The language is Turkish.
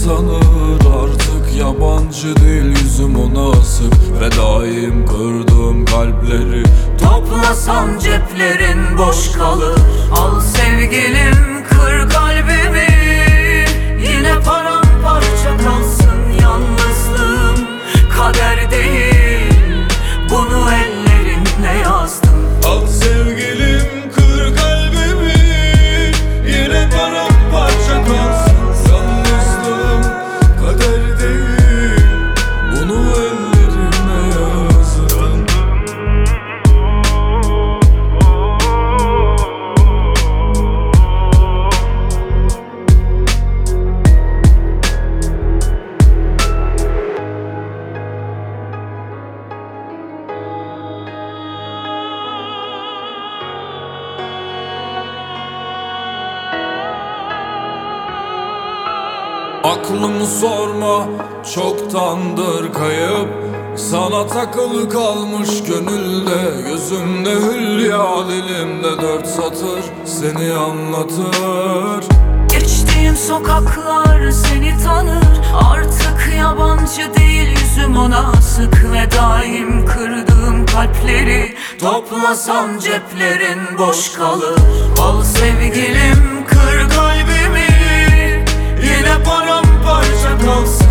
tanır. Artık yabancı değil yüzüm ona asık ve daim kırdığım kalpleri. Toplasan ceplerin boş kalır. Al sevgilim, kır kalbimi. Yine paramparça kalsın yalnızlığım. Kader değil, bunu ellerinle yazdım. Al sevgilim, kır kalbimi. Yine paramparça kalsın yalnızlığım. Kader değil, bunu ellerine yazdım. Aklımı sorma, çoktandır kayıp. Sana takılı kalmış gönülde. Gözümde hülya, dilimde 4 satır seni anlatır. Geçtiğim sokaklar seni tanır. Artık yabancı değil yüzüm ona asık ve daim kırdığım kalpleri. Toplasan ceplerin boş kalır. Al sevgilim, kır kalbimi. Yine paramparça kalsın